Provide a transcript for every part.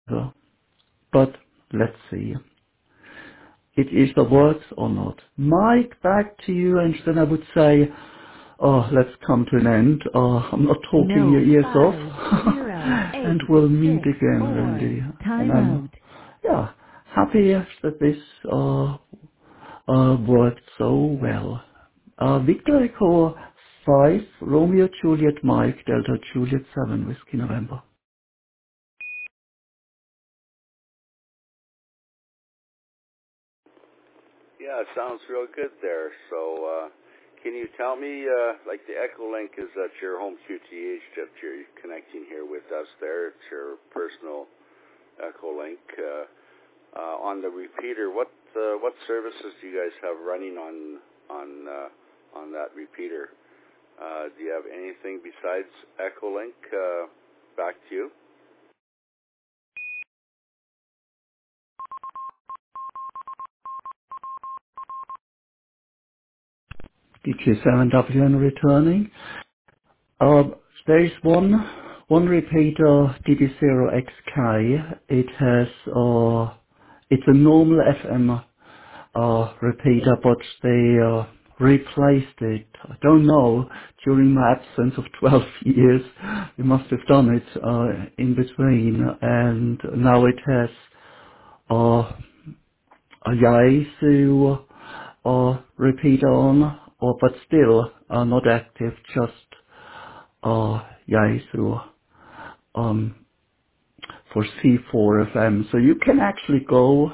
So, but let's see. It either works or not. Mike, back to you, and then I would say, oh, let's come to an end. I'm not talking your No, ears off. 5, 0, And 8, we'll meet 6, again, 4. Randy. And Time I'm, out. yeah, happy that this worked so well. Victor Echo 5, Romeo Juliet Mike, Delta Juliet 7, Whiskey November. Yeah, it sounds real good there. So, can you tell me, like the Echolink is at your home QTH that you're connecting here with us there. It's your personal Echolink. On the repeater, what services do you guys have running on that repeater? Do you have anything besides Echolink? Back to you. DQ7WN returning. There is one repeater, DB0XK. It has, it's a normal FM repeater, but they replaced it. I don't know, during my absence of 12 years, they must have done it in between, and now it has a Yaesu repeater on, but still not active, just Yaesu for C4 FM. So you can actually go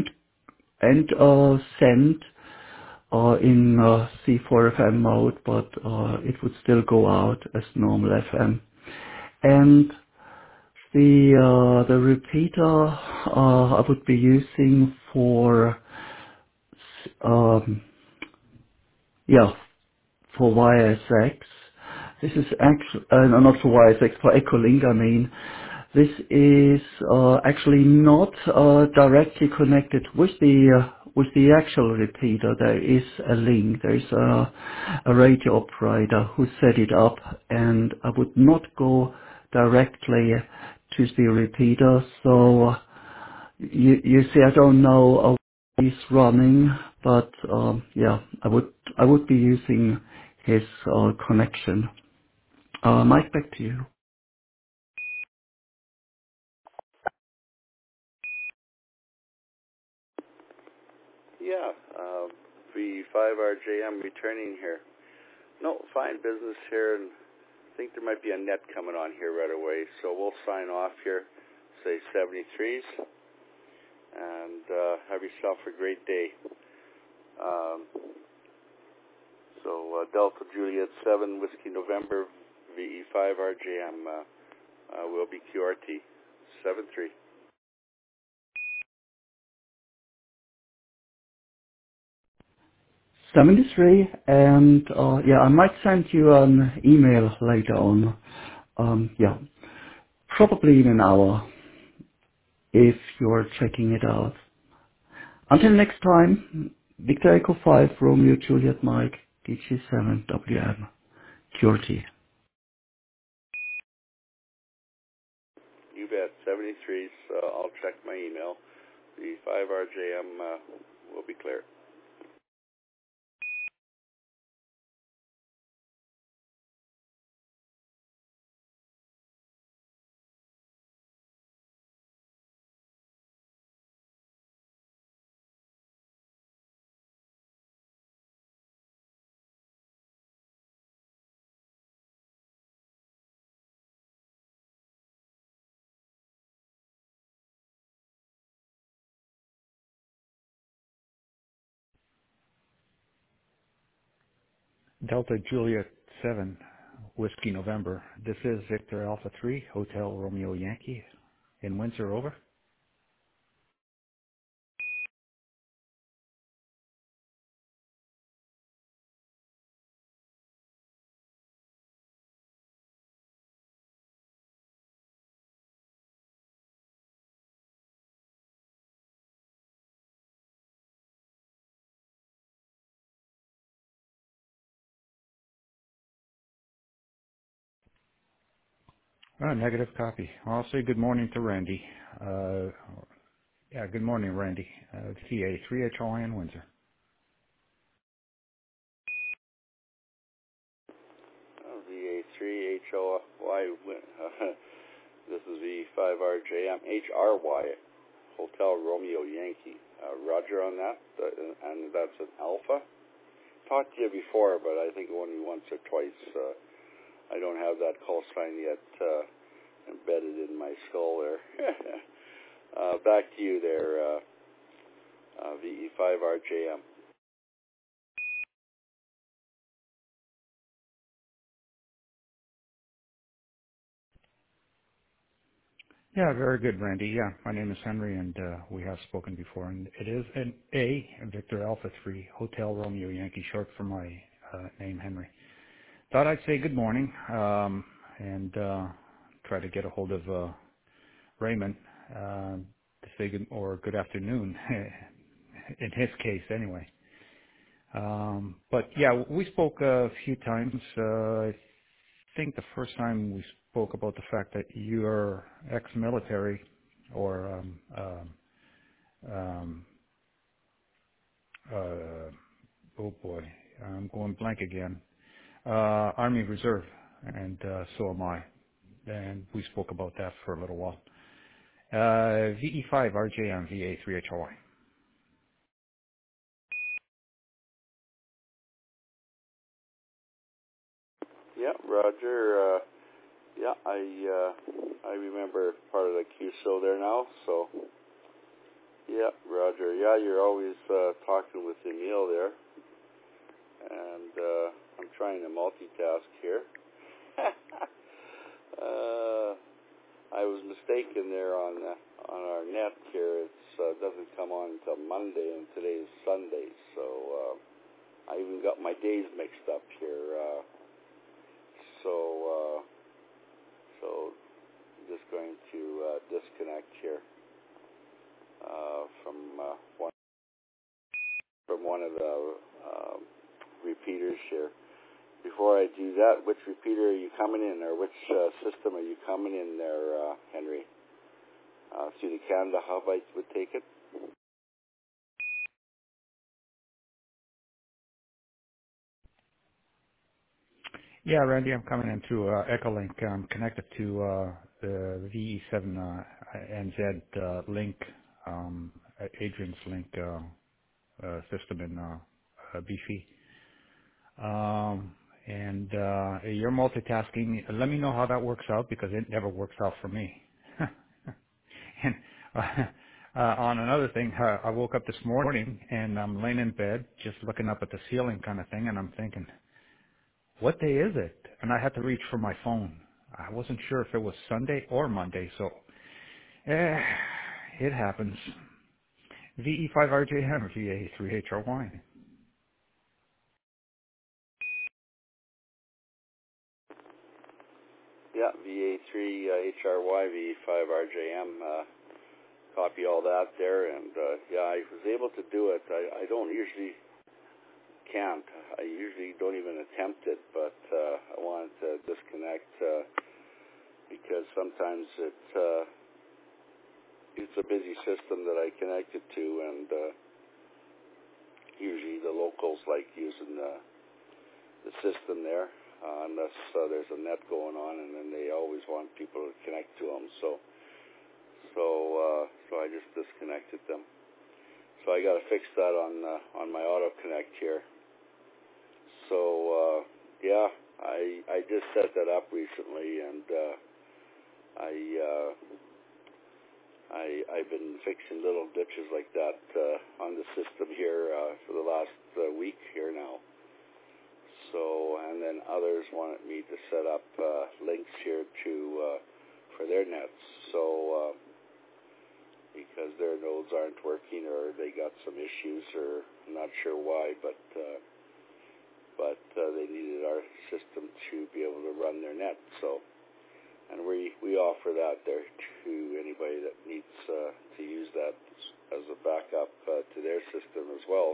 and send in C4 FM mode, but it would still go out as normal FM. And the repeater I would be using for um, yeah, for YSX. This is actually, no, not for YSX, for Echolink, I mean. This is actually not directly connected with the actual repeater. There is a link. There is a radio operator who set it up, and I would not go directly to the repeater. So you see, I don't know he's running, but yeah, I would be using his connection. Mike, back to you. Yeah, V5RJM returning here. No, fine business here, and I think there might be a net coming on here right away, so we'll sign off here, say 73s, and have yourself a great day. Um, so Delta Juliet 7 Whiskey November VE5RJM will be QRT 73. 73, and yeah, I might send you an email later on. Yeah, probably in an hour if you're checking it out. Until next time, Victor Echo 5, Romeo Juliet Mike, DG7 WM, QRT. You bet, 73s. I'll check my email. The 5RJM will be clear. Delta Juliet 7, Whiskey November. This is Victor Alpha 3, Hotel Romeo Yankee in Windsor, over. Negative copy. I'll say good morning to Randy. Yeah, good morning, Randy. CA 3HOI in Windsor. VA3HOY. This is V5RJM HRY, Hotel Romeo Yankee. Roger on that, and that's an Alpha. Talked to you before, but I think only once or twice. I don't have that call sign yet embedded in my skull there. Back to you there, VE5RJM. Yeah, very good, Randy. Yeah, my name is Henry, and we have spoken before, and it is an A, Victor Alpha 3, Hotel Romeo Yankee, short for my name, Henry. Thought I'd say good morning, and try to get a hold of Raymond to say good, or good afternoon, in his case anyway. But yeah, we spoke a few times. I think the first time we spoke about the fact that you're ex-military, or um, oh boy, I'm going blank again. Army Reserve, and so am I. And we spoke about that for a little while. VE5 RJM VA3HOI. Yeah, Roger. Yeah, I remember part of the QSO there now. So yeah, Roger. Yeah, you're always talking with Emil there, and I'm trying to multitask here. I was mistaken there on our net here. It doesn't come on until Monday, and today is Sunday, so I even got my days mixed up here. So just going to disconnect here from one of the repeaters here. Before I do that, which repeater are you coming in, or which system are you coming in there, Henry? Through the Canada Hub, I would take it. Yeah, Randy, I'm coming in through Echolink. I'm connected to the VE7NZ link, Adrian's link system in BC. And you're multitasking. Let me know how that works out, because it never works out for me. And on another thing, I woke up this morning and I'm laying in bed just looking up at the ceiling kind of thing, and I'm thinking, what day is it? And I had to reach for my phone. I wasn't sure if it was Sunday or Monday, so it happens. VE5RJM, VA3HRY. Yeah, VA3HRY, VE5RJM. Copy all that there, and yeah, I was able to do it. I don't usually can't. I usually don't even attempt it, but I wanted to disconnect because sometimes it's a busy system that I connected to, and usually the locals like using the system there unless there's a net going on, and then they always want people to connect to them. So I just disconnected them. So I got to fix that on my auto connect here. So yeah, I just set that up recently, and I've been fixing little glitches like that on the system here for the last week here now. So, and then others wanted me to set up links here to for their nets. So because their nodes aren't working, or they got some issues, or I'm not sure why, but they needed our system to be able to run their net. So, and we offer that there to anybody that needs to use that as a backup to their system as well.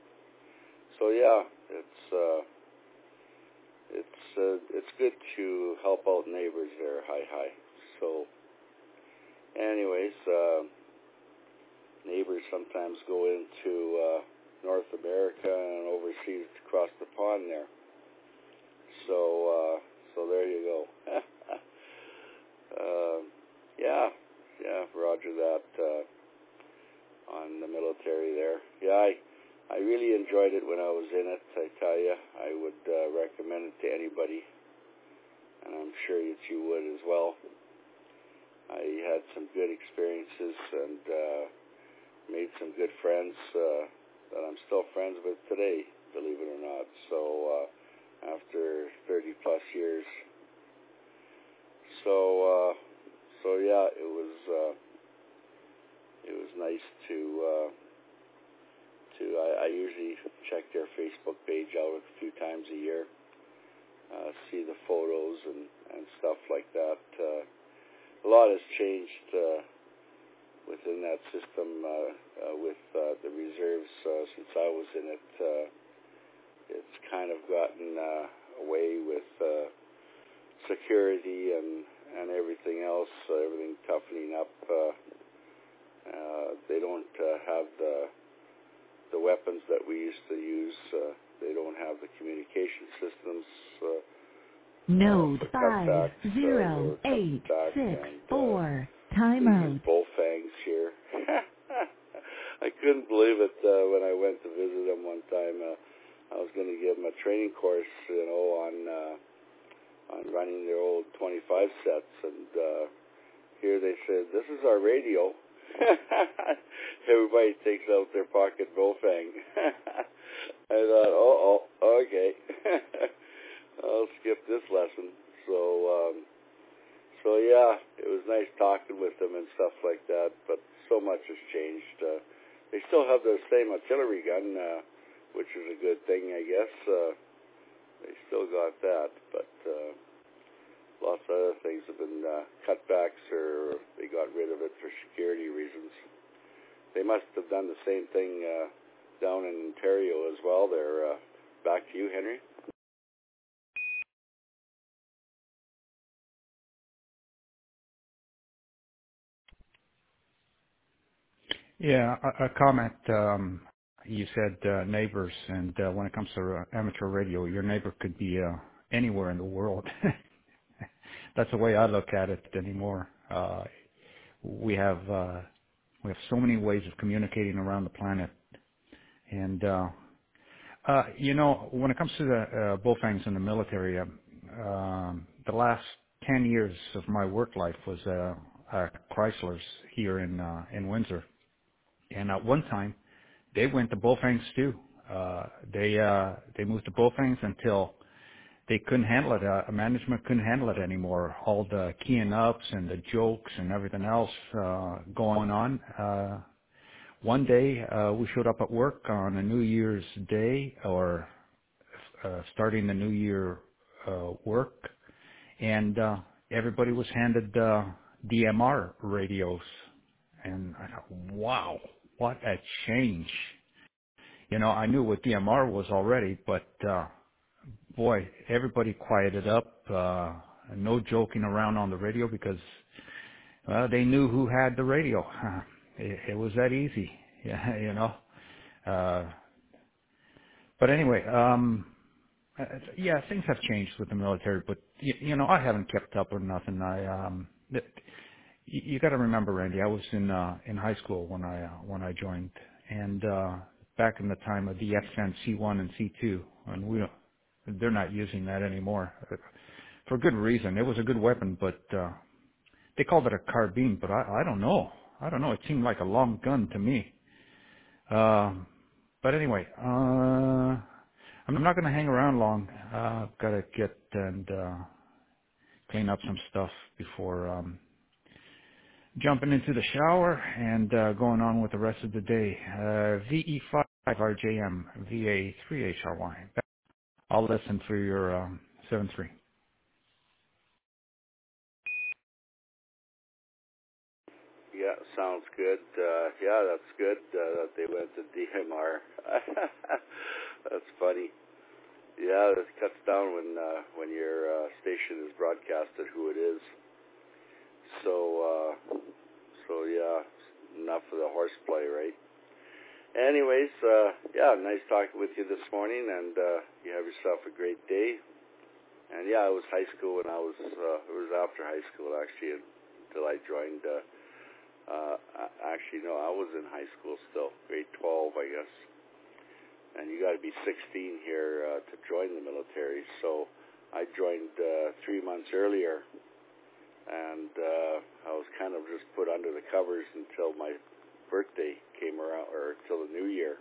So yeah, it's good to help out neighbors there. Hi. So, anyways, neighbors sometimes go into North America and overseas across the pond there. So there you go. Yeah, roger that on the military there. Yeah, I really enjoyed it when I was in it. I tell you, I would recommend it to anybody, and I'm sure that you would as well. I had some good experiences and made some good friends that I'm still friends with today, believe it or not. So after 30 plus years. So yeah, it was nice to I usually check their Facebook page out a few times a year, see the photos and stuff like that. A lot has changed within that system with the reserves since I was in it. It's kind of gotten away with security and everything else, everything toughening up. They don't have the weapons that we used to use. They don't have the communication systems Node for cutbacks. They were cutting back, and 50864 we use timeout. bullfangs here. I couldn't believe it when I went to visit them one time. I was going to give them a training course, on running their old 25 sets, and here they said, "This is our radio." Everybody takes out their pocket bullfang. I thought, okay. I'll skip this lesson. So yeah, it was nice talking with them and stuff like that, but so much has changed. They still have the same artillery gun, which is a good thing, I guess. They still got that, but lots of other things have been cutbacks, or they got rid of it for security reasons. They must have done the same thing down in Ontario as well. They're back to you, Henry. Yeah, a comment. You said neighbors, and when it comes to amateur radio, your neighbor could be anywhere in the world. That's the way I look at it anymore. We have so many ways of communicating around the planet, and when it comes to the bullfangs in the military, the last 10 years of my work life was Chrysler's here in Windsor. And at one time, they went to bullfangs too. They moved to bullfangs until they couldn't handle it. Management couldn't handle it anymore. All the keying ups and the jokes and everything else going on. One day, we showed up at work on a New Year's Day, or starting the New Year work, and everybody was handed DMR radios. And I thought, wow, what a change. I knew what DMR was already, but boy, everybody quieted up. No joking around on the radio because they knew who had the radio. It was that easy, But anyway, yeah, things have changed with the military, but I haven't kept up or nothing. You got to remember, Randy, I was in high school when I joined, and back in the time of the FN C1 and C2, and they're not using that anymore for good reason. It was a good weapon, but they called it a carbine, but I don't know. It seemed like a long gun to me. But anyway, I'm not going to hang around long. I've got to get and clean up some stuff before jumping into the shower and going on with the rest of the day. VE5RJM, VA3HRY. I'll listen for your 7-3. Yeah, sounds good. Yeah, that's good that they went to DMR. That's funny. Yeah, it cuts down when your station is broadcasted who it is. So yeah, enough of the horseplay, right? Anyways, yeah, nice talking with you this morning, and you have yourself a great day. And yeah, it was high school when it was after high school actually until I joined. Actually, no, I was in high school still, grade 12, I guess. And you got to be 16 here to join the military. So I joined 3 months earlier, and I was kind of just put under the covers until my birthday came around, or till the new year.